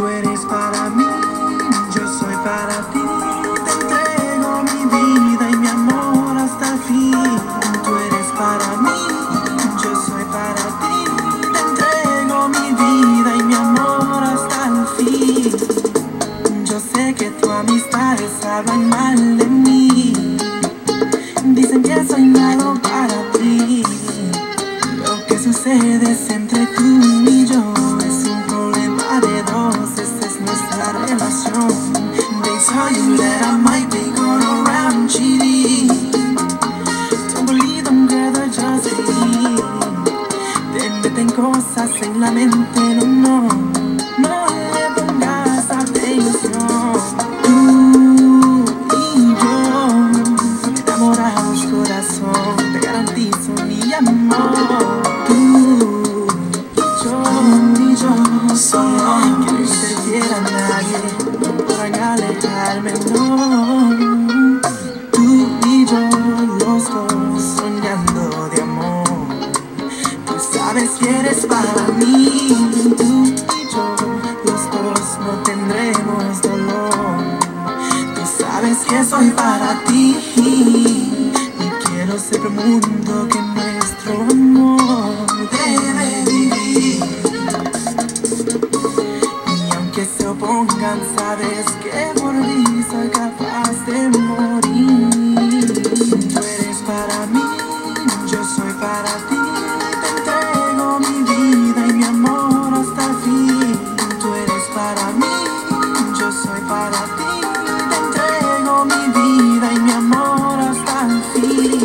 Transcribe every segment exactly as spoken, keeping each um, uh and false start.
Tú eres para mí, yo soy para ti. Te entrego mi vida y mi amor hasta el fin. Tú eres para mí, yo soy para ti. Te entrego mi vida y mi amor hasta el fin. Yo sé que tus amistades hablan mal de mí. Dicen que soy malo para ti. Lo que sucede es entre tú y yo. Es un problema de dos, esta es nuestra relación. They tell you that I might be going around cheating. Don't believe them, girl, they're just hating. Te meten cosas en la mente, no, no. No le pongas atención. Tú y yo, enamorados corazón, te garantizo mi amor. Tú y yo, y yo, solo quiero que te quiera nadie, no podrán alejarme, no. Tú y yo, los dos soñando de amor. Tú sabes que eres para mí. Tú y yo, los dos no tendremos dolor. Tú sabes que soy para ti. Y quiero ser el mundo que nuestro amor debe vivir. Y aunque se opongan, sabes que por mí soy capaz de morir. Tú eres para mí, yo soy para ti. Te entrego mi vida y mi amor hasta el fin. Tú eres para mí, yo soy para ti. Te entrego mi vida y mi amor hasta el fin.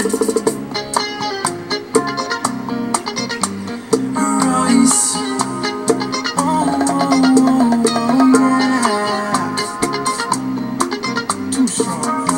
Royce. Oh, oh, oh, yeah. Too strong.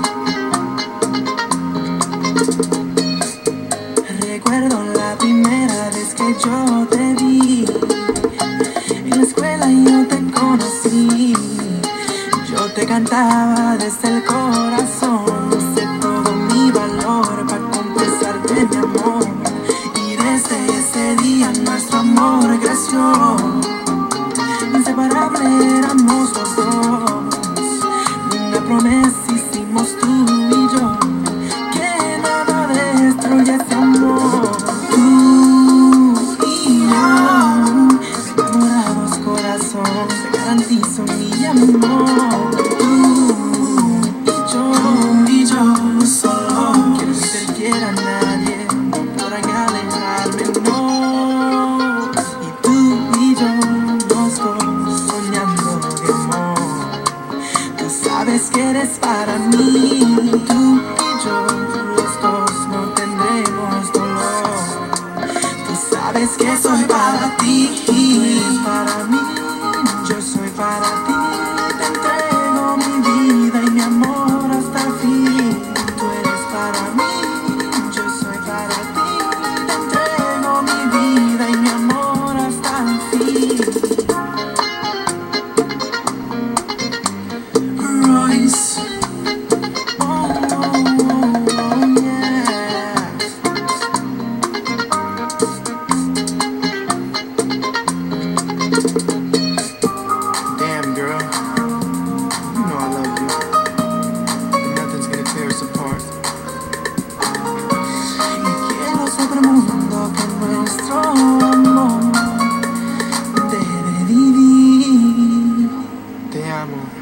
Recuerdo la primera vez que yo te vi. En la escuela yo te conocí. Yo te cantaba desde el corazón. Usé todo mi valor para compensarte mi amor. Y desde ese día nuestro amor creció. Inseparable éramos los dos. Una promesa hicimos tú y yo, que nada destruye ese amor. Tú y yo, enamorados corazón, te garantizo mi amor. Tú y yo, y yo, solo quiero que te quiera nadie, no podrán alejarme, no. Y tú y yo, los dos soñando de amor. Tú sabes que eres para mí. Tú y yo, los dos no tendremos dolor. Tú sabes que soy para ti. Tú eres para mí, yo soy para ti. Te entrego mi vida y mi amor hasta el fin. Tú eres para mí, yo soy para ti. Te entrego mi vida y mi amor hasta el fin. Royce. Oh, oh, oh, yeah. Damn, girl, you know I love you, and nothing's gonna tear us apart. Y quiero saber el mundo que nuestro amor debe vivir. Te amo.